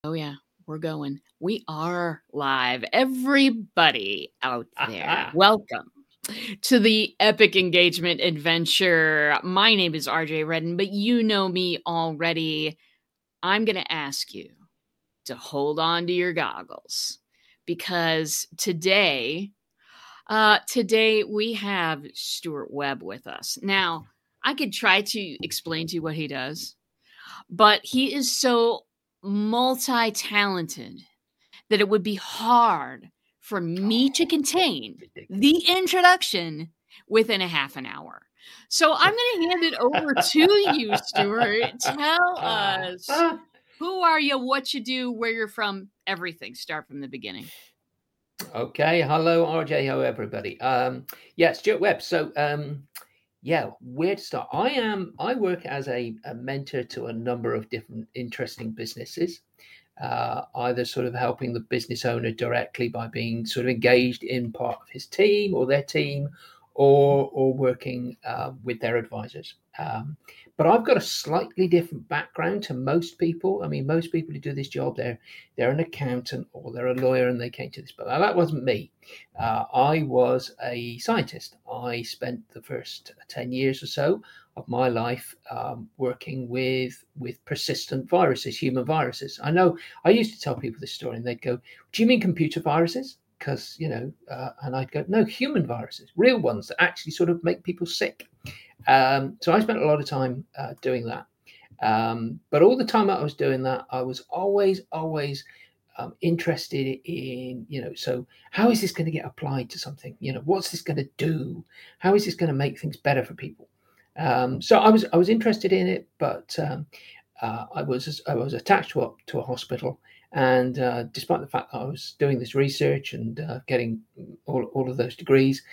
Oh, yeah, we're going. We are live. Everybody out there, welcome to the Epic Engagement Adventure. My name is RJ Redden, but you know me already. I'm going to ask you to hold on to your goggles because today we have Stuart Webb with us. Now, I could try to explain to you what he does, but he is so multi-talented that it would be hard for me to contain the introduction within a half an hour. So I'm going to hand it over to you, Stuart. Tell us, who are you, what you do, where you're from, everything. Start from the beginning. Okay, hello RJ, hello everybody. Yeah, Stuart Webb. So yeah, where to start? I work as a mentor to a number of different interesting businesses, either sort of helping the business owner directly by being sort of engaged in part of his team or their team, or working with their advisors. But I've got a slightly different background to most people. I mean, most people who do this job, they're an accountant or they're a lawyer, and they came to this. But that wasn't me. I was a scientist. I spent the first 10 years or so of my life working with persistent viruses, human viruses. I know I used to tell people this story, and they'd go, "Do you mean computer viruses?" Because and I'd go, "No, human viruses, real ones that actually sort of make people sick." So I spent a lot of time doing that. But all the time that I was doing that, I was always interested in, so how is this going to get applied to something? What's this going to do? How is this going to make things better for people? So I was interested in it, but I was attached to a hospital, and despite the fact that I was doing this research and getting all of those degrees,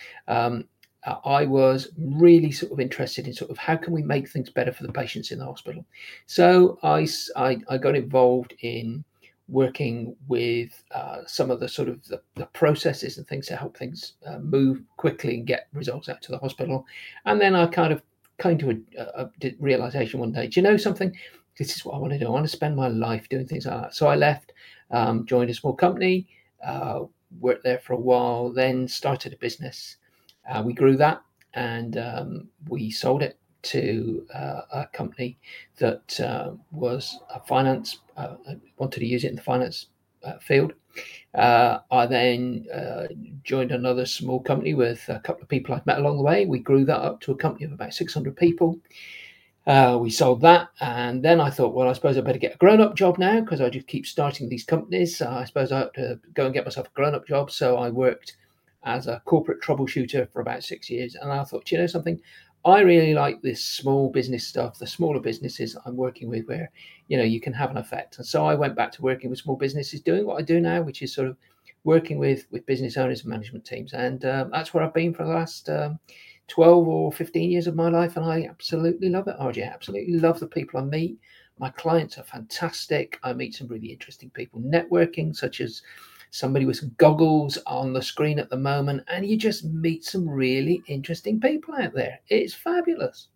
I was really sort of interested in sort of how can we make things better for the patients in the hospital. So I got involved in working with some of the sort of the processes and things to help things move quickly and get results out to the hospital. And then I kind of came to a realization one day, do you know something? This is what I want to do. I want to spend my life doing things like that. So I left, joined a small company, worked there for a while, then started a business. We grew that, and we sold it to a company that was a finance, wanted to use it in the finance field. I then joined another small company with a couple of people I've met along the way. We grew that up to a company of about 600 people. We sold that, and then I thought, well, I suppose I better get a grown-up job now because I just keep starting these companies. I suppose I have to go and get myself a grown-up job. So I worked as a corporate troubleshooter for about 6 years, and I thought, you know something, I really like this small business stuff, the smaller businesses I'm working with, where you can have an effect. And so I went back to working with small businesses, doing what I do now, which is sort of working with business owners and management teams, and that's where I've been for the last 12 or 15 years of my life, and I absolutely love it, RJ. I absolutely love the people I meet. My clients are fantastic. I meet some really interesting people networking, such as somebody with some goggles on the screen at the moment, and you just meet some really interesting people out there. It's fabulous.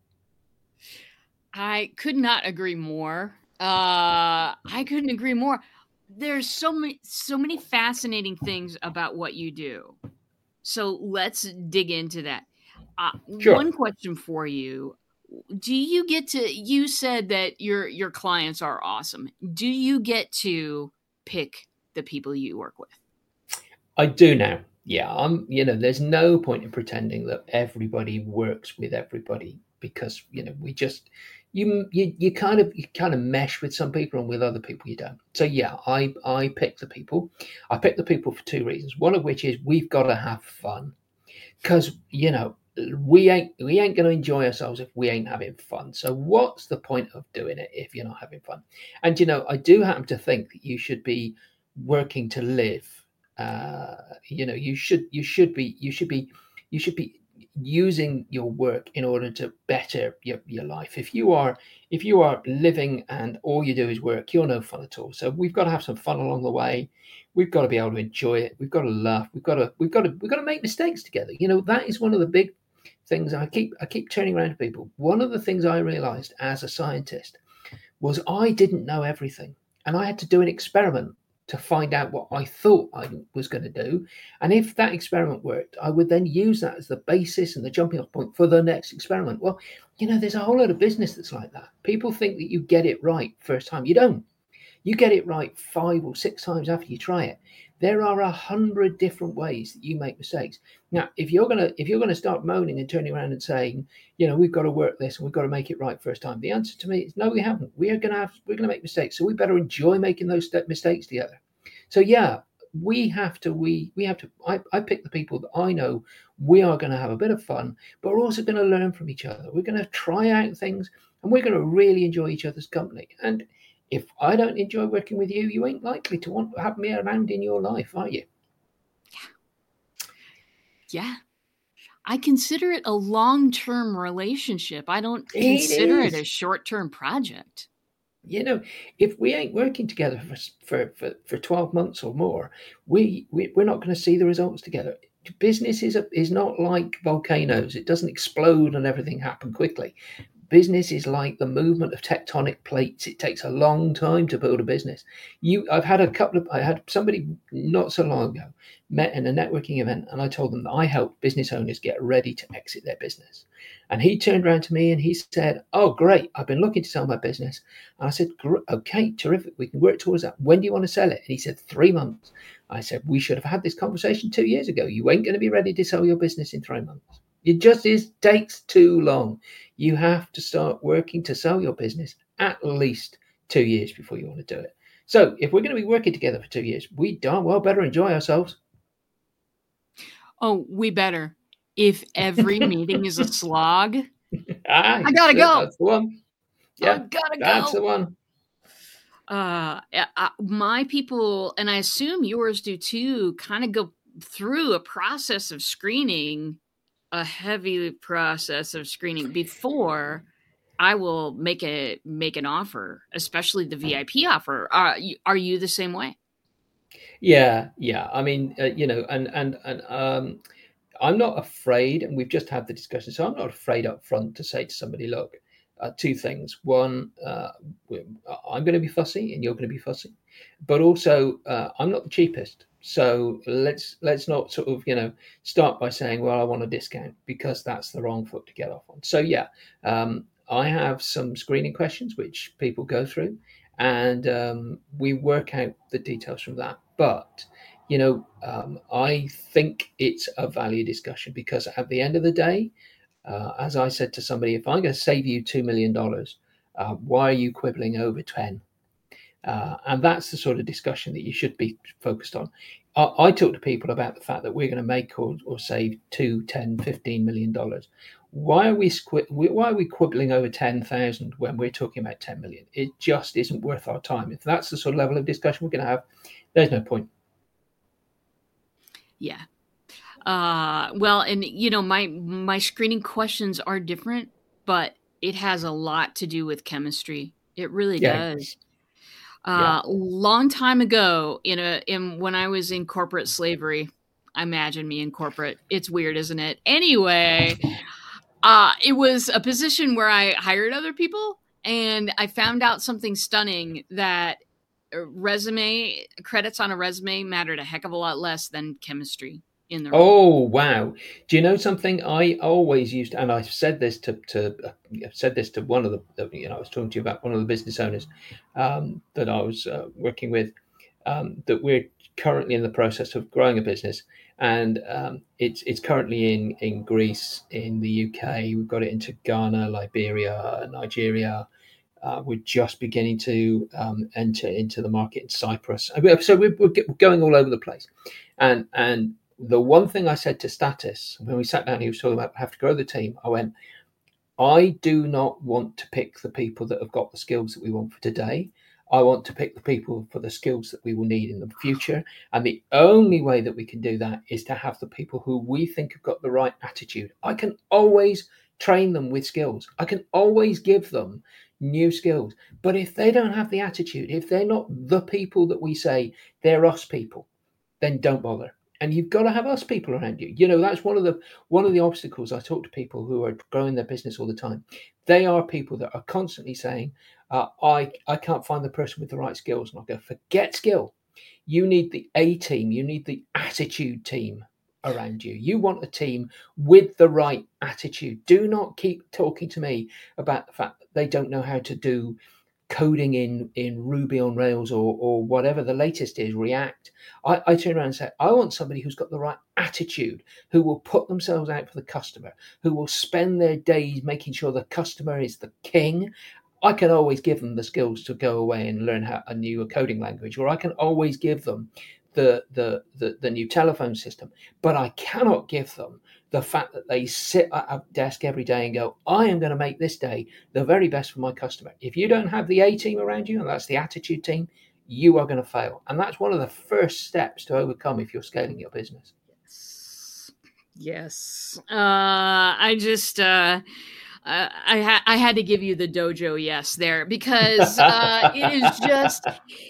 I could not agree more. I couldn't agree more. There's so many fascinating things about what you do. So let's dig into that. Sure. One question for you. Do you get to, you said that your clients are awesome. Do you get to pick the people you work with? I do now. Yeah, there's no point in pretending that everybody works with everybody, because we just you kind of mesh with some people, and with other people you don't. So yeah, I pick the people. I pick the people for two reasons. One of which is we've got to have fun, because we ain't going to enjoy ourselves if we ain't having fun. So what's the point of doing it if you're not having fun? And I do happen to think that you should be working to live. You should be using your work in order to better your life. If you are living and all you do is work, you're no fun at all. So we've got to have some fun along the way. We've got to be able to enjoy it. We've got to laugh. We've got to make mistakes together. That is one of the big things I keep turning around to people. One of the things I realized as a scientist was I didn't know everything. and I had to do an experiment to find out what I thought I was going to do. And if that experiment worked, I would then use that as the basis and the jumping off point for the next experiment. Well, there's a whole lot of business that's like that. People think that you get it right first time. You don't. You get it right 5 or 6 times after you try it. There are 100 different ways that you make mistakes. Now, if you're gonna start moaning and turning around and saying, we've got to work this and we've got to make it right first time, the answer to me is no, we haven't. We're gonna make mistakes, so we better enjoy making those mistakes together. So yeah, we have to. I pick the people that I know we are going to have a bit of fun, but we're also going to learn from each other. We're going to try out things, and we're going to really enjoy each other's company. And if I don't enjoy working with you, you ain't likely to want to have me around in your life, are you? Yeah. I consider it a long-term relationship. I don't consider it a short-term project. If we ain't working together for 12 months or more, we're not going to see the results together. Business is not like volcanoes. It doesn't explode and everything happen quickly. Business is like the movement of tectonic plates. It takes a long time to build a business. I had somebody not so long ago met in a networking event, and I told them that I help business owners get ready to exit their business. And he turned around to me and he said, "Oh, great. I've been looking to sell my business." And I said, "Okay, terrific. We can work towards that. When do you want to sell it?" And he said, 3 months. I said, "We should have had this conversation 2 years ago. You ain't going to be ready to sell your business in 3 months. It just takes too long. You have to start working to sell your business at least 2 years before you want to do it." So if we're going to be working together for 2 years, we darn well better enjoy ourselves. Oh, we better. If every meeting is a slog, I gotta go. That's the one. Yeah, I gotta go. That's the one. My people, and I assume yours do too, kind of go through a process of screening, a heavy process of screening before I will make an offer, especially the VIP offer. Are you the same way? Yeah. I mean, I'm not afraid, and we've just had the discussion, so I'm not afraid up front to say to somebody, look, 2 things. One, I'm going to be fussy, and you're going to be fussy, but also I'm not the cheapest. So let's not sort of start by saying, well, I want a discount, because that's the wrong foot to get off on. So yeah, I have some screening questions which people go through, and we work out the details from that. But I think it's a value discussion, because at the end of the day, as I said to somebody, if I'm going to save you $2 million, why are you quibbling over 10? And that's the sort of discussion that you should be focused on. I talk to people about the fact that we're going to make or save 2, 10, $15 million. Why are we quibbling over 10,000 when we're talking about 10 million? It just isn't worth our time. If that's the sort of level of discussion we're going to have, there's no point. Yeah. Well, and my screening questions are different, but it has a lot to do with chemistry. It really does. Long time ago, when I was in corporate slavery, imagine me in corporate. It's weird, isn't it? Anyway, it was a position where I hired other people, and I found out something stunning, that resume credits on a resume mattered a heck of a lot less than chemistry in the role. Oh, wow. Do you know something? I always used, and I've said this to one of the, I was talking to you about one of the business owners that I was working with, that we're currently in the process of growing a business, and it's currently in Greece, in the UK. We've got it into Ghana, Liberia, Nigeria. We're just beginning to enter into the market in Cyprus. So we're going all over the place, and the one thing I said to Status when we sat down, he was talking about have to grow the team. I went, I do not want to pick the people that have got the skills that we want for today. I want to pick the people for the skills that we will need in the future. And the only way that we can do that is to have the people who we think have got the right attitude. I can always train them with skills. I can always give them new skills. But if they don't have the attitude, if they're not the people that we say they're us people, then don't bother. And you've got to have us people around you. You know, that's one of the obstacles. I talk to people who are growing their business all the time. They are people that are constantly saying, I can't find the person with the right skills. And I go, forget skill. You need the A team. You need the attitude team around you. You want a team with the right attitude. Do not keep talking to me about the fact that they don't know how to do coding in Ruby on Rails or whatever the latest is, React. I turn around and say, I want somebody who's got the right attitude, who will put themselves out for the customer, who will spend their days making sure the customer is the king. I can always give them the skills to go away and learn a new coding language, or I can always give them the new telephone system, but I cannot give them the fact that they sit at a desk every day and go, I am going to make this day the very best for my customer. If you don't have the A team around you, and that's the attitude team, you are going to fail. And that's one of the first steps to overcome if you're scaling your business. Yes. I just, I had to give you the dojo yes there, because it is just,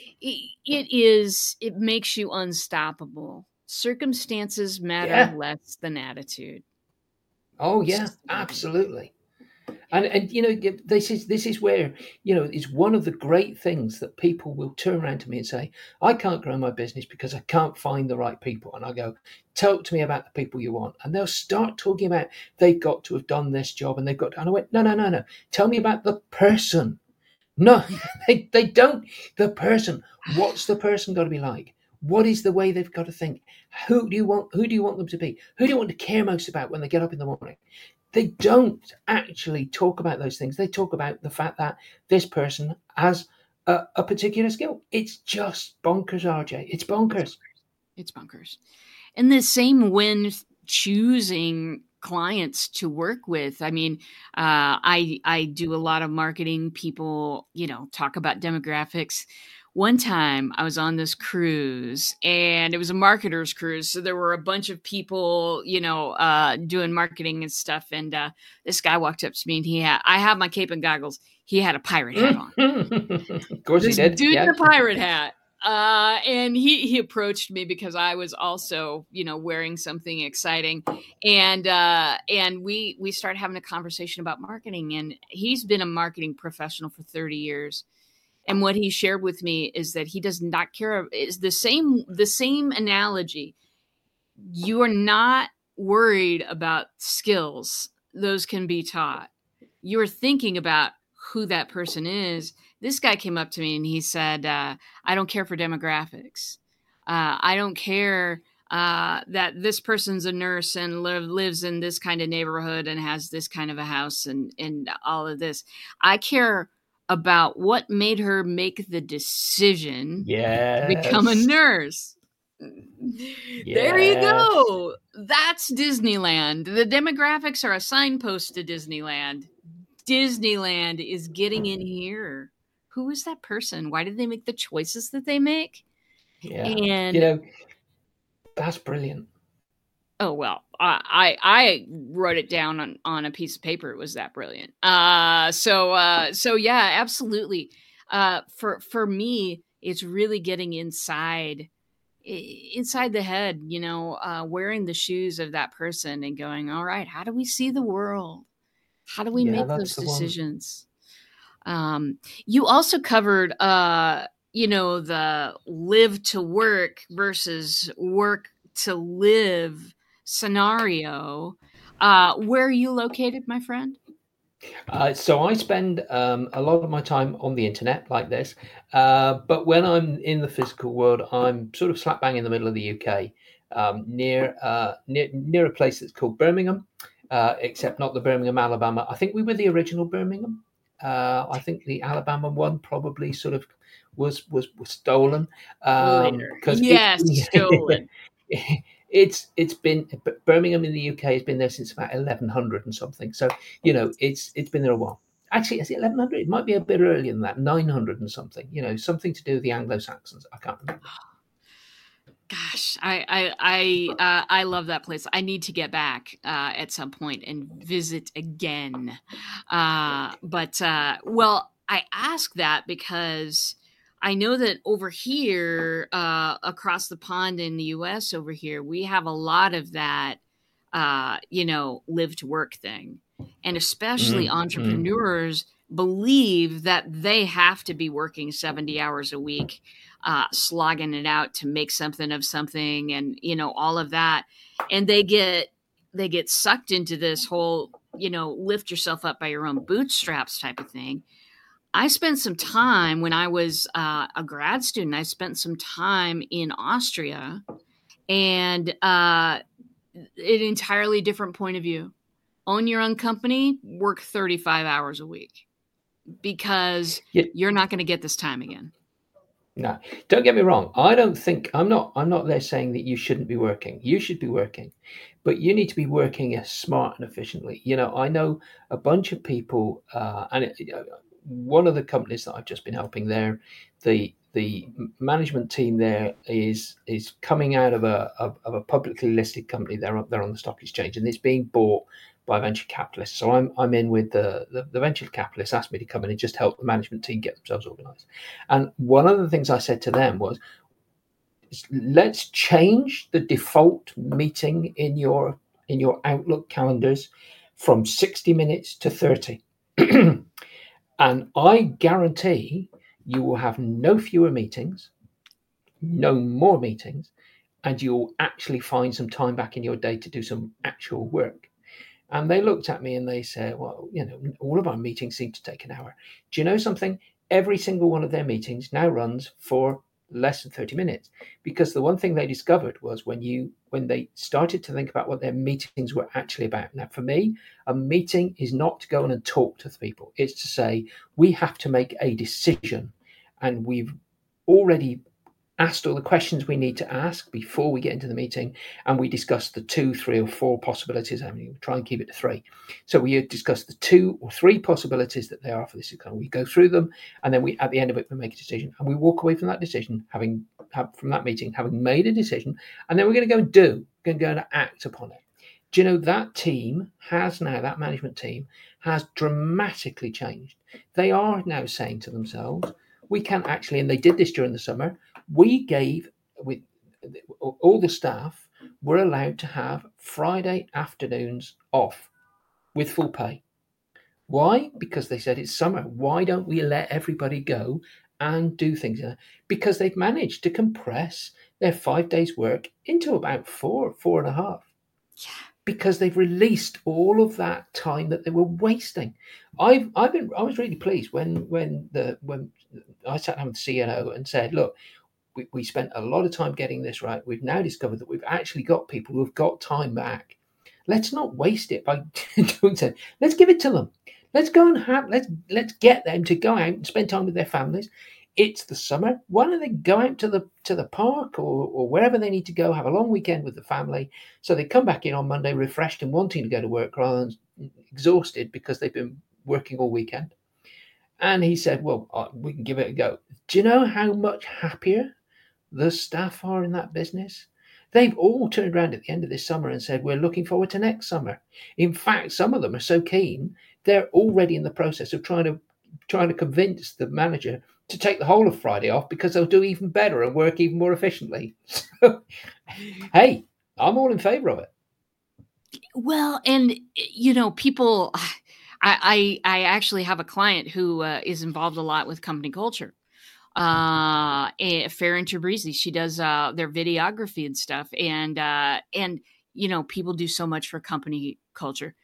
it makes you unstoppable. Circumstances matter less than attitude. Oh yeah, absolutely. And you know, this is where, you know, it's one of the great things that people will turn around to me and say, I can't grow my business because I can't find the right people. And I go, talk to me about the people you want. And they'll start talking about they've got to have done this job and they've got to, and I went, no. Tell me about the person. No, they don't. The person. What's the person got to be like? What is the way they've got to think? Who do you want them to be? Who do you want to care most about when they get up in the morning? They don't actually talk about those things. They talk about the fact that this person has a particular skill. It's just bonkers, RJ. It's bonkers. It's bonkers. And the same when choosing clients to work with. I mean, I do a lot of marketing. People, you know, talk about demographics. One time I was on this cruise, and it was a marketer's cruise. So there were a bunch of people, you know, doing marketing and stuff. And this guy walked up to me, and I have my cape and goggles. He had a pirate hat on. Of course he did. Dude in a pirate hat. And he approached me because I was also, you know, wearing something exciting, and we started having a conversation about marketing. And he's been a marketing professional for 30 years. And what he shared with me is that he does not care. It's the same analogy. You are not worried about skills. Those can be taught. You're thinking about who that person is. This guy came up to me and he said, I don't care for demographics. I don't care that this person's a nurse and lives in this kind of neighborhood and has this kind of a house and all of this. I care about what made her make the decision to become a nurse. There you go. That's Disneyland. The demographics are a signpost to Disneyland. Disneyland is getting in here. Who is that person? Why did they make the choices that they make? Yeah. And, you know, that's brilliant. Oh, well, I wrote it down on a piece of paper. It was that brilliant. So yeah, absolutely. For me, it's really getting inside the head, you know, wearing the shoes of that person and going, all right, how do we see the world? How do we make those decisions? You also covered, you know, the live to work versus work to live scenario. Where are you located, my friend? So I spend a lot of my time on the internet like this, but when I'm in the physical world, I'm sort of slap bang in the middle of the UK, near a place that's called Birmingham, except not the Birmingham, Alabama. I think we were the original Birmingham. I think the Alabama one probably sort of was stolen. Stolen. It's been Birmingham in the UK has been there since about 1100 and something. So, you know, it's been there a while. Actually, is it 1100? It might be a bit earlier than that, 900 and something. You know, something to do with the Anglo-Saxons. I can't remember. Gosh, I love that place. I need to get back at some point and visit again. Well, I ask that because I know that over here, across the pond in the US over here, we have a lot of that, live to work thing. And especially entrepreneurs believe that they have to be working 70 hours a week, slogging it out to make something of something and, all of that. And they get sucked into this whole, lift yourself up by your own bootstraps type of thing. I spent some time when I was a grad student. I spent some time in Austria, and an entirely different point of view. Own your own company, work 35 hours a week, because you're not going to get this time again. No, don't get me wrong. I'm not there saying that you shouldn't be working. You should be working, but you need to be working as smart and efficiently. I know a bunch of people, one of the companies that I've just been helping there, the management team there is coming out of a publicly listed company. They're on the stock exchange, and it's being bought by venture capitalists. So I'm in with the venture capitalists asked me to come in and just help the management team get themselves organized. And one of the things I said to them was, let's change the default meeting in your Outlook calendars from 60 minutes to 30. And I guarantee you will have no fewer meetings, no more meetings, and you'll actually find some time back in your day to do some actual work. And they looked at me and they said, well, all of our meetings seem to take an hour. Do you know something? Every single one of their meetings now runs for less than 30 minutes, because the one thing they discovered was when they started to think about what their meetings were actually about. Now, for me, a meeting is not to go on and talk to the people. It's to say, we have to make a decision, and we've already asked all the questions we need to ask before we get into the meeting, and we discuss the 2, 3, or 4 possibilities. I mean, we try and keep it to 3. So we discuss the 2 or 3 possibilities that there are for this account. We go through them, and then at the end of it, we make a decision, and we walk away from that decision, from that meeting, having made a decision, and then we're going to go and act upon it. Do you know that that management team has dramatically changed? They are now saying to themselves, we can actually, and they did this during the summer, all the staff were allowed to have Friday afternoons off with full pay. Why? Because they said it's summer. Why don't we let everybody go and do things? Because they've managed to compress their 5 days work into about 4.5. Yeah. Because they've released all of that time that they were wasting. I was really pleased when I sat down with the CEO and said, look, we spent a lot of time getting this right. We've now discovered that we've actually got people who have got time back. Let's not waste it by doing so. Let's give it to them. Let's go and let's get them to go out and spend time with their families. It's the summer. Why don't they go out to the park or wherever they need to go, have a long weekend with the family, so they come back in on Monday refreshed and wanting to go to work rather than exhausted because they've been working all weekend. And he said, well, we can give it a go. Do you know how much happier the staff are in that business? They've all turned around at the end of this summer and said, we're looking forward to next summer. In fact, some of them are so keen, they're already in the process of trying to convince the manager to take the whole of Friday off, because they'll do even better and work even more efficiently. So, hey, I'm all in favor of it. Well, and people, I actually have a client who is involved a lot with company culture. Farron Tabrizi, she does their videography and stuff, and people do so much for company culture.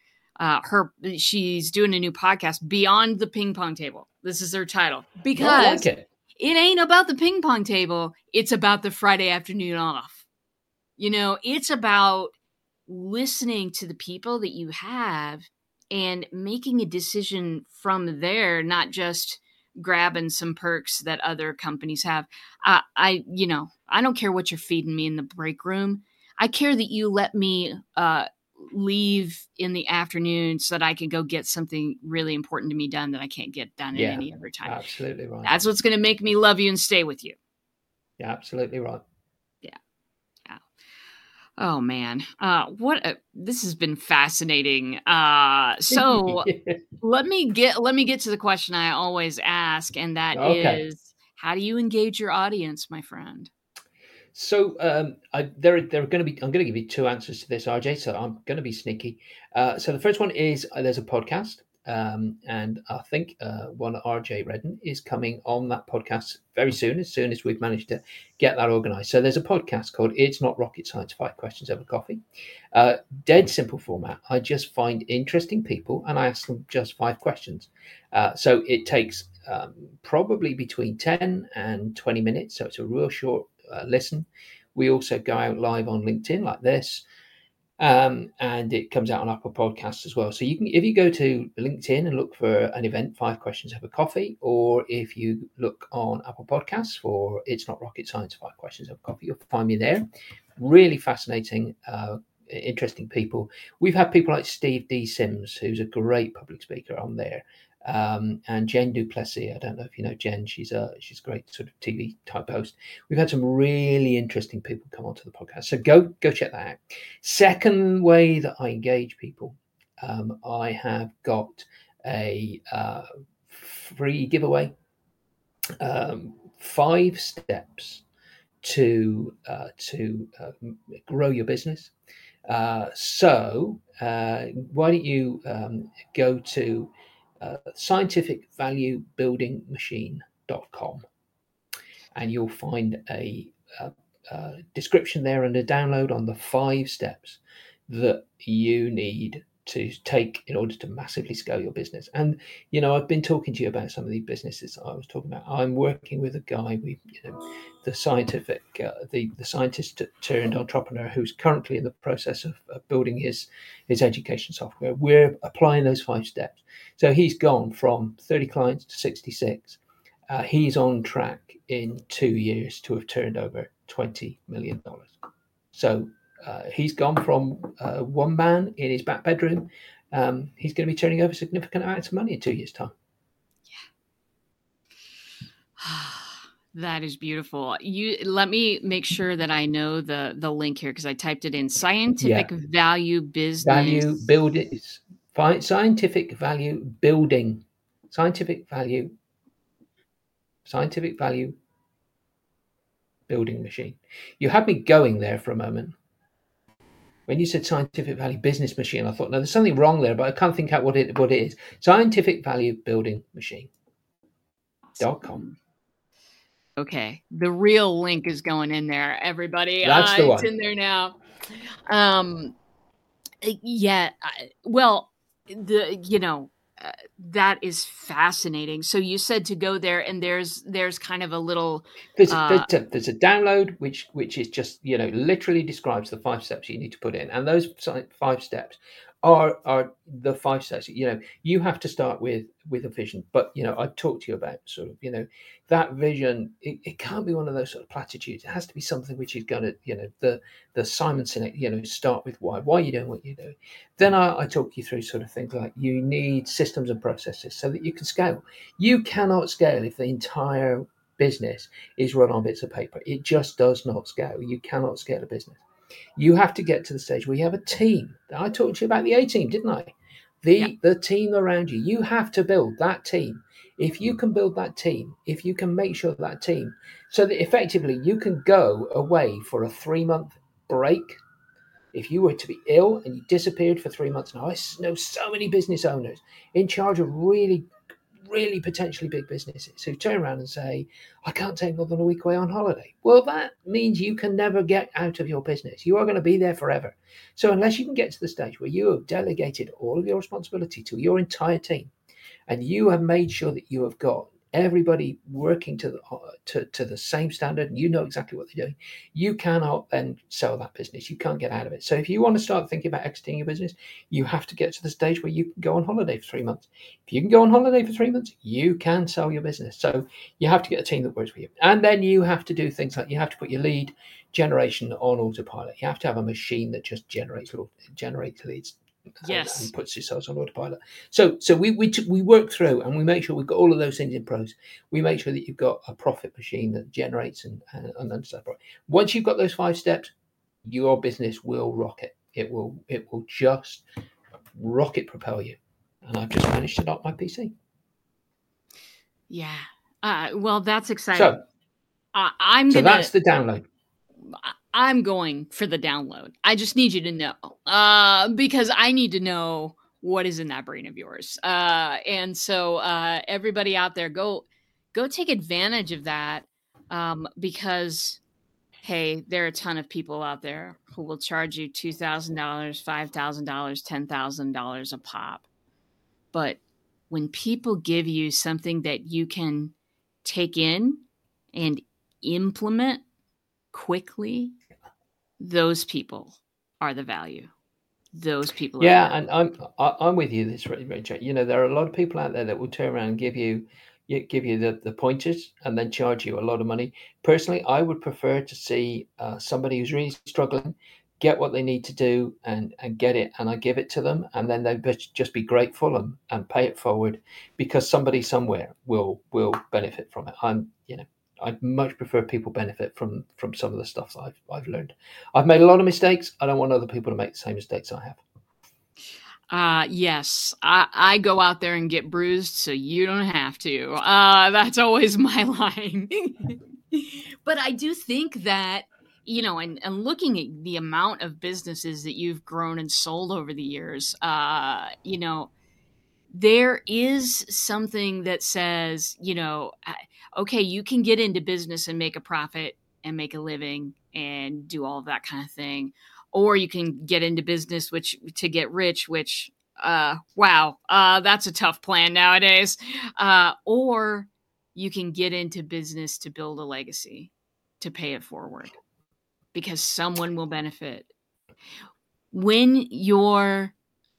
She's doing a new podcast, Beyond the Ping Pong Table. This is her title, because I like it ain't about the ping pong table. It's about the Friday afternoon off. It's about listening to the people that you have and making a decision from there, not just grabbing some perks that other companies have. I don't care what you're feeding me in the break room. I care that you let me leave in the afternoon so that I can go get something really important to me done that I can't get done at any other time. Absolutely right. That's what's going to make me love you and stay with you. Yeah, absolutely right. Yeah. Oh man. This has been fascinating. So let me get to the question I always ask, and that is, How do you engage your audience, my friend? So they're going to be. I'm going to give you two answers to this, RJ. So I'm going to be sneaky. So the first one is there's a podcast, and I think one RJ Redden is coming on that podcast very soon. As soon as we've managed to get that organised. So there's a podcast called "It's Not Rocket Science: 5 Questions Over Coffee." Dead simple format. I just find interesting people and I ask them just 5 questions. So it takes probably between 10 and 20 minutes. So it's a real short listen. We also go out live on LinkedIn like this, and it comes out on Apple Podcasts as well. So you can, if you go to LinkedIn and look for an event, 5 Questions Over Coffee, or if you look on Apple Podcasts for It's Not Rocket Science, 5 Questions Over Coffee, you'll find me there. Really fascinating, interesting people. We've had people like Steve D. Sims, who's a great public speaker, on there. And Jen Duplessis. I don't know if you know Jen. She's a great sort of TV type host. We've had some really interesting people come onto the podcast. So go check that out. Second way that I engage people, I have got a free giveaway. 5 steps to grow your business. So why don't you go to scientificvaluebuildingmachine.com, and you'll find a description there and a download on the 5 steps that you need to take in order to massively scale your business. And I've been talking to you about some of these businesses I was talking about. I'm working with a guy, the scientist turned entrepreneur, who's currently in the process of building his education software. We're applying those 5 steps. So he's gone from 30 clients to 66. He's on track in 2 years to have turned over $20 million. So he's gone from one man in his back bedroom. He's going to be turning over significant amounts of money in 2 years' time. Yeah. That is beautiful. Let me make sure that I know the link here, because I typed it in. Scientific value business. Value building. Scientific value building. Scientific value building machine. You had me going there for a moment. When you said scientific value business machine, I thought, no, there's something wrong there, but I can't think out what it is. Scientific value building machine.com. Okay. The real link is going in there, everybody. That's the one. It's in there now. Yeah. Well, that is fascinating. So you said to go there, and there's kind of a little. There's a download which is just literally describes the 5 steps you need to put in, and those 5 steps are the 5 steps. You have to start with a vision, but I talked to you about sort of that vision. It can't be one of those sort of platitudes. It has to be something which is going to the Simon Sinek start with why are you doing what you do. Then I talk you through sort of things like you need systems and processes so that you can scale. You cannot scale if the entire business is run on bits of paper. It just does not scale. You cannot scale a business. You have to get to the stage where you have a team. I talked to you about the A team, didn't I? The team around you. You have to build that team. If you can build that team, if you can make sure that team, so that effectively you can go away for a 3-month break. If you were to be ill and you disappeared for 3 months, now I know so many business owners in charge of really potentially big businesses who turn around and say, I can't take more than a week away on holiday. Well, that means you can never get out of your business. You are going to be there forever. So unless you can get to the stage where you have delegated all of your responsibility to your entire team, and you have made sure that you have got everybody working to the same standard, and you know exactly what they're doing, you cannot then sell that business. You can't get out of it. So if you want to start thinking about exiting your business, you have to get to the stage where you can go on holiday for 3 months. If you can go on holiday for 3 months, you can sell your business. So you have to get a team that works for you. And then you have to do things like you have to put your lead generation on autopilot. You have to have a machine that just generates leads. Yes. And puts yourselves on autopilot. So we work through and we make sure we've got all of those things in pros. We make sure that you've got a profit machine that generates and understands. Once you've got those 5 steps, your business will rocket. It will just rocket propel you. And I've just managed to knock my PC. Yeah. Well, that's exciting. So, I'm so gonna. that's the download. I'm going for the download. I just need you to know, because I need to know what is in that brain of yours. And so, everybody out there, go take advantage of that, because hey, there are a ton of people out there who will charge you $2,000, $5,000, $10,000 a pop. But when people give you something that you can take in and implement quickly, those people are the value. Those people are the Yeah, value. and I'm with you this, Richard. You know, there are a lot of people out there that will turn around and give you the pointers and then charge you a lot of money. Personally, I would prefer to see somebody who's really struggling get what they need to do and get it, and I give it to them, and then just be grateful and pay it forward because somebody somewhere will benefit from it. I'd much prefer people benefit from some of the stuff that I've learned. I've made a lot of mistakes. I don't want other people to make the same mistakes I have. Yes, I go out there and get bruised so you don't have to. That's always my line. But I do think that, and looking at the amount of businesses that you've grown and sold over the years, there is something that says, okay, you can get into business and make a profit and make a living and do all of that kind of thing. Or you can get into business to get rich, which wow, that's a tough plan nowadays. Or you can get into business to build a legacy, to pay it forward because someone will benefit. When your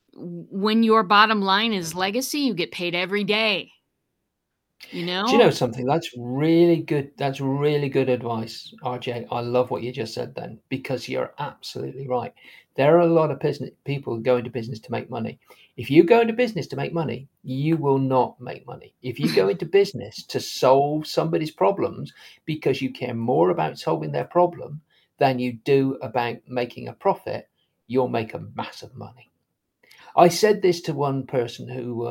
bottom line is legacy, you get paid every day. You Do you know know? something? That's really good. That's really good advice, RJ. I love what you just said then because you're absolutely right. There are a lot of business people who go into business to make money. If you go into business to make money, you will not make money. If you go into business to solve somebody's problems because you care more about solving their problem than you do about making a profit, you'll make a massive money. I said this to one person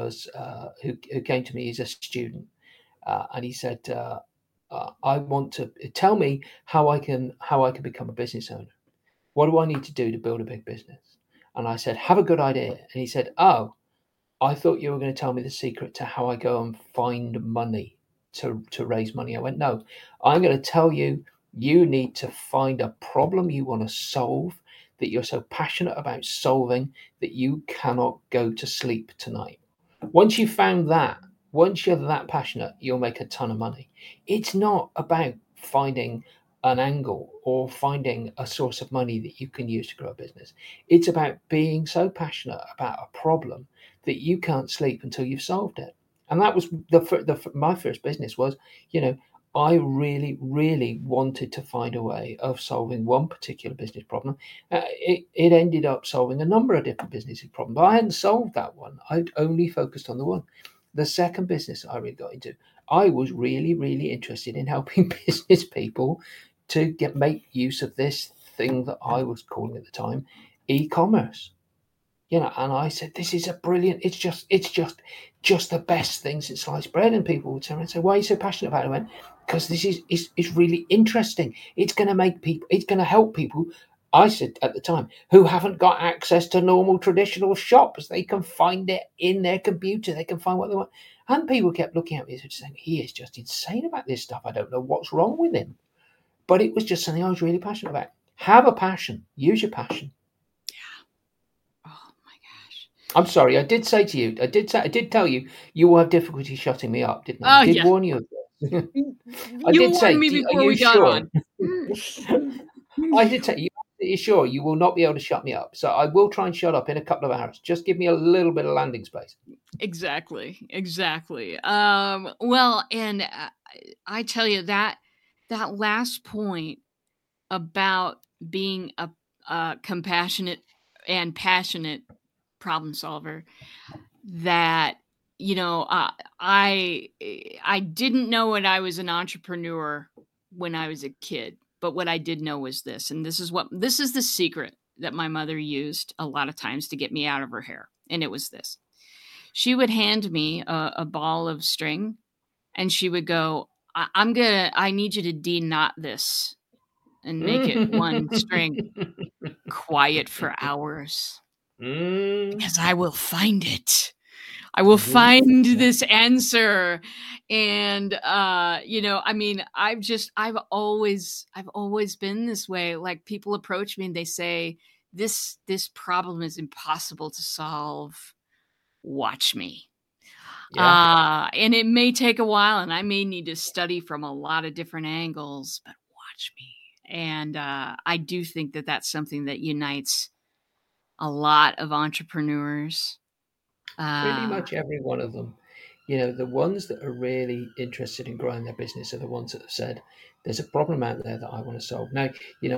who came to me as a student and he said, "I want to tell me how I can become a business owner. What do I need to do to build a big business?" And I said, "Have a good idea." And he said, "Oh, I thought you were going to tell me the secret to how I go and find money to raise money." I went, "No, I'm going to tell you. You need to find a problem you want to solve." That you're so passionate about solving that you cannot go to sleep tonight. Once you've found that, once you're that passionate, you'll make a ton of money. It's not about finding an angle or finding a source of money that you can use to grow a business. It's about being so passionate about a problem that you can't sleep until you've solved it. And that was my first business was, you know, I really, really wanted to find a way of solving one particular business problem. It ended up solving a number of different business problems, but I hadn't solved that one. I'd only focused on the one. The second business I really got into, I was really, really interested in helping business people to make use of this thing that I was calling at the time e-commerce. You know, and I said, "This is a brilliant. It's just the best thing since sliced bread." And people would turn around and say, "Why are you so passionate about it?" I went, "Because this is really interesting. It's going to make people. It's going to help people." I said at the time, who haven't got access to normal traditional shops, they can find it in their computer. They can find what they want. And people kept looking at me and saying, "He is just insane about this stuff. I don't know what's wrong with him." But it was just something I was really passionate about. Have a passion. Use your passion. Oh my gosh. I'm sorry, I did say to you, I did tell you, you will have difficulty shutting me up, didn't I? I Oh did yeah. warn you of this. I You did warned say, me are before you we got sure? on. I did say, you sure you will not be able to shut me up. So I will try and shut up in a couple of hours. Just give me a little bit of landing space. Exactly. Well, and I tell you that last point about being a compassionate and passionate problem solver, that I didn't know when I was an entrepreneur when I was a kid, but what I did know was this, and this is the secret that my mother used a lot of times to get me out of her hair, and it was this: she would hand me a ball of string and she would go, I need you to de-knot this and make it one string. Quiet for hours, because I will find it. I will find this answer. And, I mean, I've always been this way. Like, people approach me and they say, this problem is impossible to solve. Watch me. And it may take a while, and I may need to study from a lot of different angles, but watch me. And I do think that that's something that unites a lot of entrepreneurs. Pretty much every one of them. The ones that are really interested in growing their business are the ones that have said, "There's a problem out there that I want to solve." Now,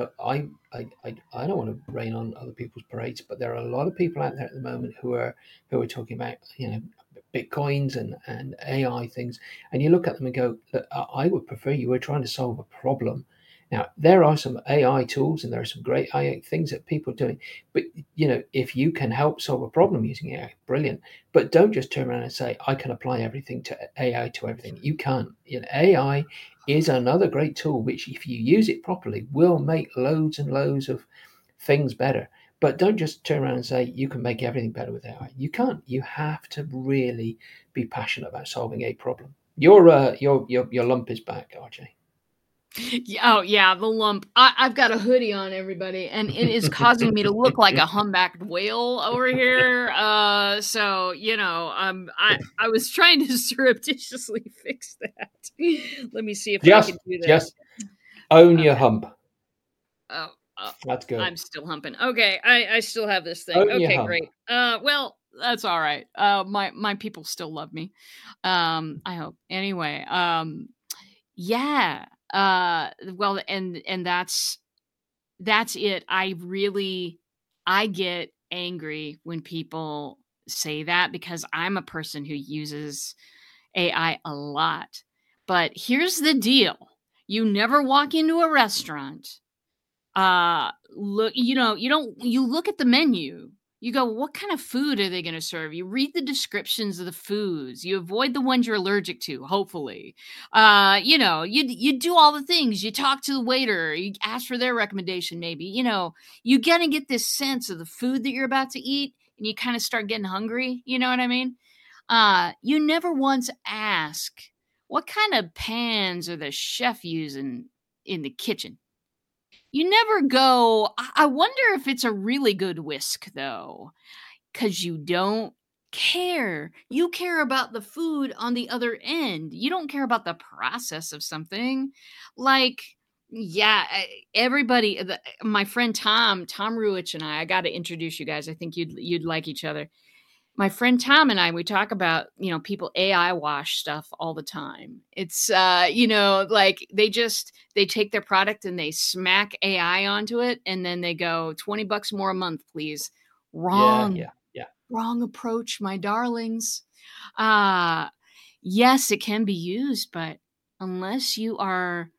I don't want to rain on other people's parades, but there are a lot of people out there at the moment who are talking about bitcoins and AI things, and you look at them and go, "Look, I would prefer you were trying to solve a problem." Now, there are some AI tools and there are some great AI things that people are doing. But, if you can help solve a problem using AI, brilliant. But don't just turn around and say, I can apply everything to AI to everything. You can't. AI is another great tool, which if you use it properly, will make loads and loads of things better. But don't just turn around and say, you can make everything better with AI. You can't. You have to really be passionate about solving a problem. Your lump is back, RJ. Oh yeah, the lump. I've got a hoodie on, everybody, and it is causing me to look like a humpbacked whale over here. So I was trying to surreptitiously fix that. Let me see if I can do that. Just own your hump. Oh, that's good. I'm still humping. Okay, I still have this thing. Own okay, great. Well, that's all right. My people still love me. I hope. Anyway, yeah. Well, and that's it. I get angry when people say that, because I'm a person who uses AI a lot. But here's the deal. You never walk into a restaurant. You look at the menu. You go, what kind of food are they going to serve? You read the descriptions of the foods. You avoid the ones you're allergic to, hopefully. You do all the things. You talk to the waiter. You ask for their recommendation, maybe. You got to get this sense of the food that you're about to eat, and you kind of start getting hungry. You know what I mean? You never once ask, what kind of pans are the chef using in the kitchen? You never go, I wonder if it's a really good whisk, though, because you don't care. You care about the food on the other end. You don't care about the process of something. Like, yeah, everybody, my friend Tom Ruich and I got to introduce you guys. I think you'd like each other. My friend Tom and I, we talk about, people AI wash stuff all the time. It's, like they take their product and they smack AI onto it, and then they go, $20 more a month, please. Wrong. Yeah. Wrong approach, my darlings. Yes, it can be used, but unless you are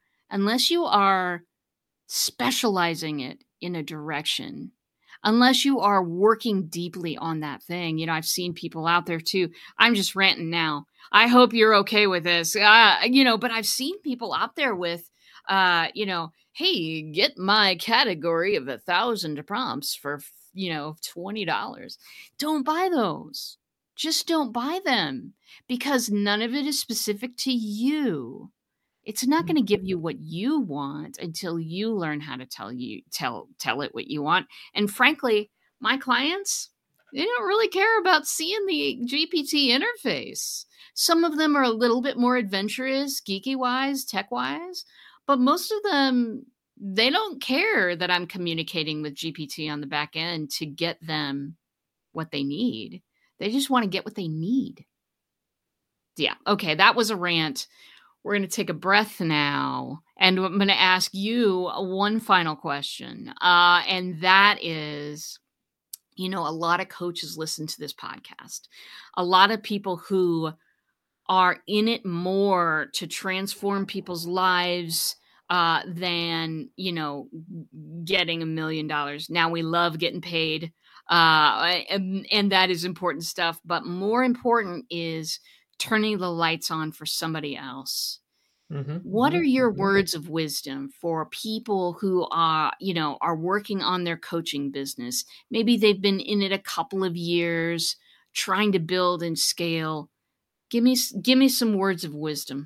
specializing it in a direction, unless you are working deeply on that thing. I've seen people out there too. I'm just ranting now. I hope you're okay with this. But I've seen people out there with, hey, get my category of 1,000 prompts for, $20. Don't buy those. Just don't buy them, because none of it is specific to you. It's not going to give you what you want until you learn how to tell it what you want. And frankly, my clients, they don't really care about seeing the GPT interface. Some of them are a little bit more adventurous, geeky wise, tech wise, but most of them, they don't care that I'm communicating with GPT on the back end to get them what they need. They just want to get what they need. Yeah. Okay. That was a rant. We're going to take a breath now, and I'm going to ask you one final question. And that is, a lot of coaches listen to this podcast. A lot of people who are in it more to transform people's lives than, getting $1 million. Now, we love getting paid, and that is important stuff. But more important is turning the lights on for somebody else. Mm-hmm, What mm-hmm, are your mm-hmm. words of wisdom for people who are working on their coaching business? Maybe they've been in it a couple of years, trying to build and scale. Give me some words of wisdom.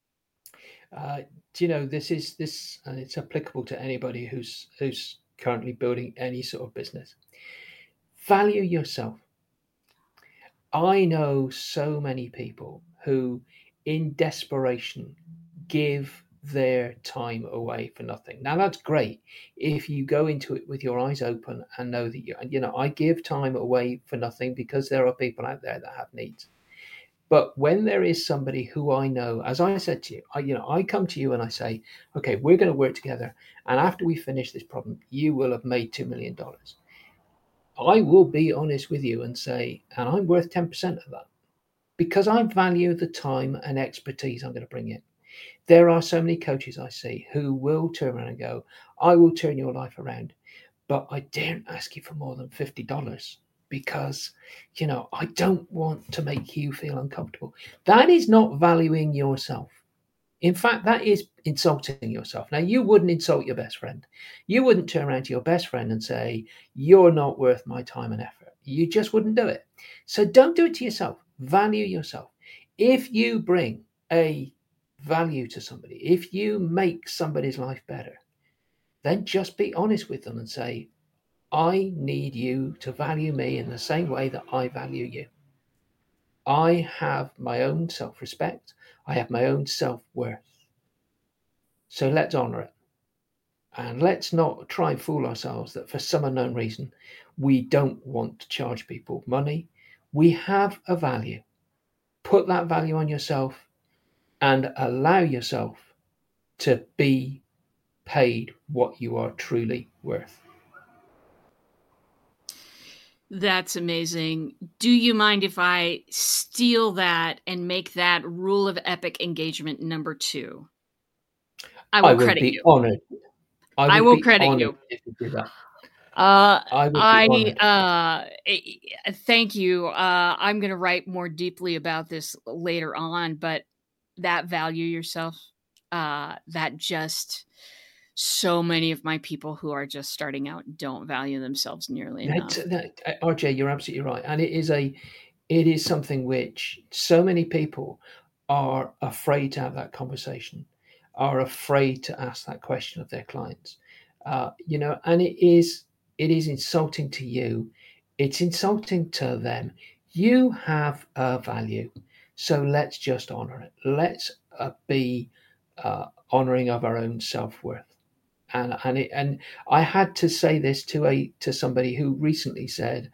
This and it's applicable to anybody who's currently building any sort of business. Value yourself. I know so many people who, in desperation, give their time away for nothing. Now that's great if you go into it with your eyes open and know that I give time away for nothing because there are people out there that have needs. But when there is somebody who I know, as I said to you, I come to you and I say, okay, we're going to work together, and after we finish this problem, you will have made $2 million. I will be honest with you and say, and I'm worth 10% of that because I value the time and expertise I'm going to bring in. There are so many coaches I see who will turn around and go, I will turn your life around, but I daren't ask you for more than $50 because, I don't want to make you feel uncomfortable. That is not valuing yourself. In fact, that is insulting yourself. Now, you wouldn't insult your best friend. You wouldn't turn around to your best friend and say, you're not worth my time and effort. You just wouldn't do it. So don't do it to yourself. Value yourself. If you bring a value to somebody, if you make somebody's life better, then just be honest with them and say, I need you to value me in the same way that I value you. I have my own self respect. I have my own self worth. So let's honor it. And let's not try and fool ourselves that for some unknown reason, we don't want to charge people money. We have a value. Put that value on yourself and allow yourself to be paid what you are truly worth. That's amazing. Do you mind if I steal that and make that rule of epic engagement number 2? I will credit you. Honored. I will credit you if you do that. I would be honored. Thank you. I'm going to write more deeply about this later on, but that value yourself, that just so many of my people who are just starting out don't value themselves nearly enough. RJ, you're absolutely right. And it is something which so many people are afraid to have that conversation, are afraid to ask that question of their clients. And it is insulting to you. It's insulting to them. You have a value. So let's just honor it. Let's be honoring of our own self-worth. And I had to say this to somebody who recently said,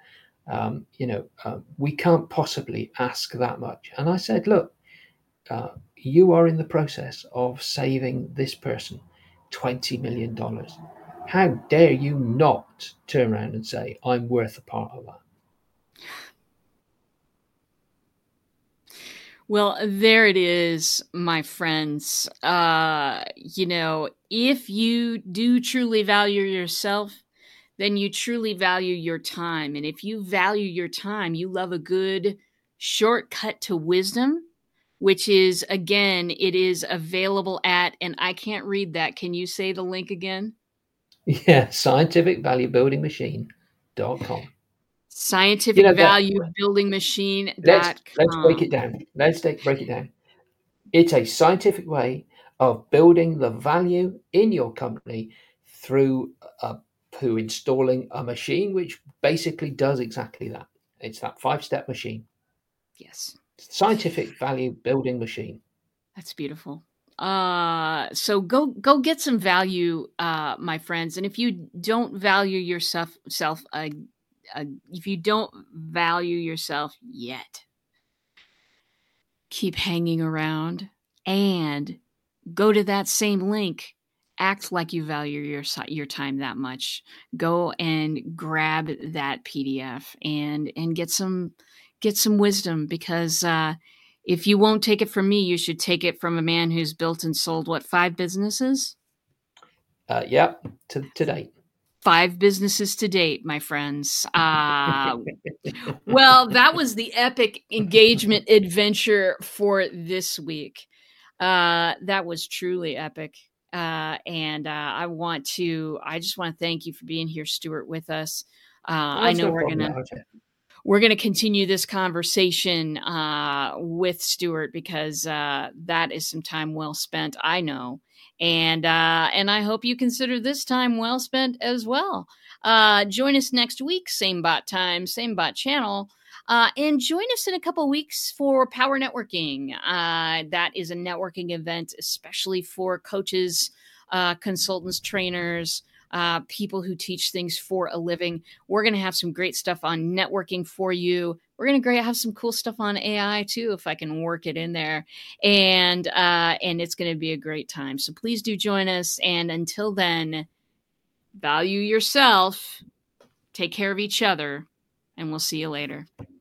we can't possibly ask that much. And I said, look, you are in the process of saving this person $20 million. How dare you not turn around and say, I'm worth a part of that? Well, there it is, my friends. If you do truly value yourself, then you truly value your time. And if you value your time, you love a good shortcut to wisdom, which is, again, it is available at, and I can't read that. Can you say the link again? Yeah, scientificvaluebuildingmachine.com. Scientificvaluebuildingmachine.com. Let's break it down. Break it down. It's a scientific way of building the value in your company through installing a machine which basically does exactly that. It's that 5-step machine. Yes. Scientific value building machine. That's beautiful. So go get some value, my friends. And if you don't value yourself, if you don't value yourself yet, keep hanging around and go to that same link. Act like you value your time that much. Go and grab that PDF and get some wisdom, because if you won't take it from me, you should take it from a man who's built and sold 5 businesses? Yeah, to date. 5 businesses to date, my friends. Well, that was the epic engagement adventure for this week. That was truly epic. And I just want to thank you for being here, Stuart, with us. I know we're going to continue this conversation with Stuart because that is some time well spent, I know. And I hope you consider this time well spent as well. Join us next week, same bot time, same bot channel. And join us in a couple weeks for Power Networking. That is a networking event, especially for coaches, consultants, trainers, people who teach things for a living. We're going to have some great stuff on networking for you. We're going to have some cool stuff on AI too, if I can work it in there. And it's going to be a great time. So please do join us. And until then, value yourself, take care of each other, and we'll see you later.